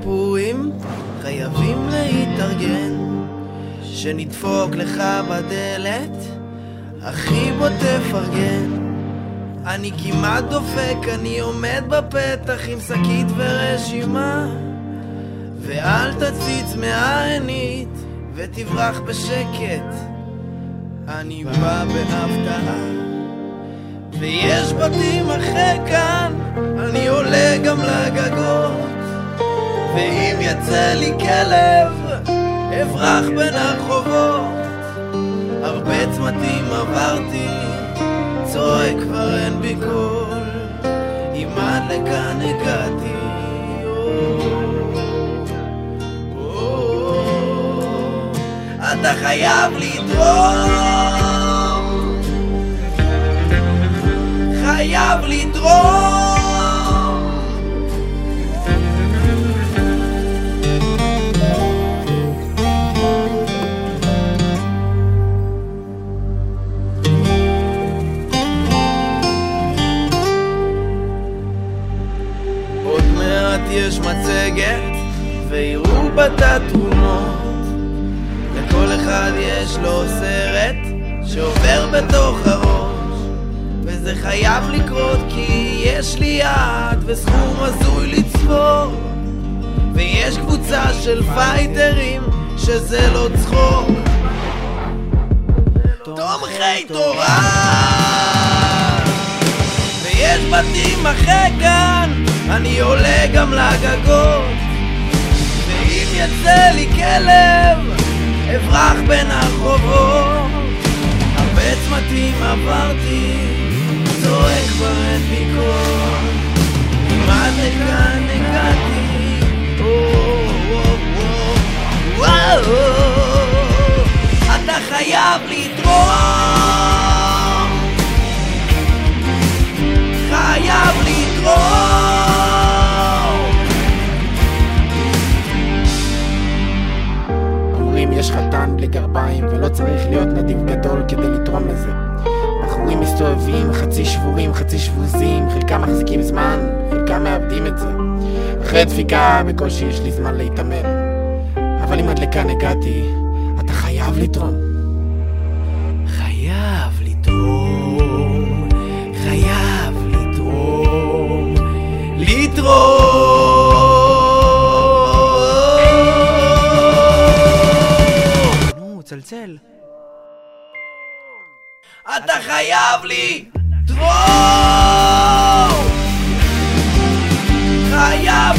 בפורים חייבים להתארגן, שנדפוק לך בדלת, אחי בוא תפרגן. אני כמעט דופק, אני עומד בפתח עם שקית ורשימה, ואל תציץ מהעינית ותברח בשקט, אני בא בהפתעה. ויש בתים אחרי כאן, אני עולה גם לגגות, ואם יצא לי כלב אברח בין הרחובות. הרבה צמתים עברתי, צועק כבר אין בי קול, אם עד לכאן הגעתי. אתה חייב לתרום, חייב לתרום. עוד מעט יש מצגת ויראו בת התמונות, לכל אחד יש לו סרט שעובר בתוך הראש, וזה חייב לקרות כי יש לי יד וסכום הזוי לצפור, ויש קבוצה של פייטרים שזה לא צחוק, תומכי תורה. ויש בתים אחרי כאן, אני עולה גם לגגות, ואם יצא לי כלב אברח בין הרחובות. הרבה צמתים עברתי, צועק כבר אין בי קול, אם עד לכאן הגעתי. אתה חייב לתרום, חייב לתרום. יש חתן בלי גרביים ולא צריך להיות נדיב גדול כדי לתרום לזה. בחורים מסתובבים חצי שבורים חצי שבוזים, חלקם מחזיקים זמן, חלקם מאבדים את זה. אחרי דפיקה בקושי יש לי זמן להתאמן, אבל אם עד לכאן הגעתי, אתה חייב לתרום. חייב לתרום, חייב לתרום, לתרום. צלצל. אתה חייב לתרום, חייב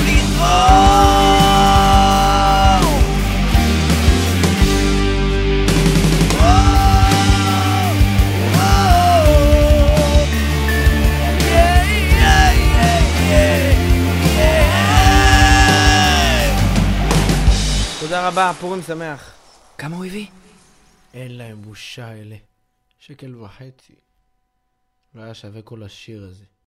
לתרום. תודה רבה, פורים שמח. כמה הוא הביא? אין להם בושה אלה. 1.50 שקל. לא היה שווה כל השיר הזה.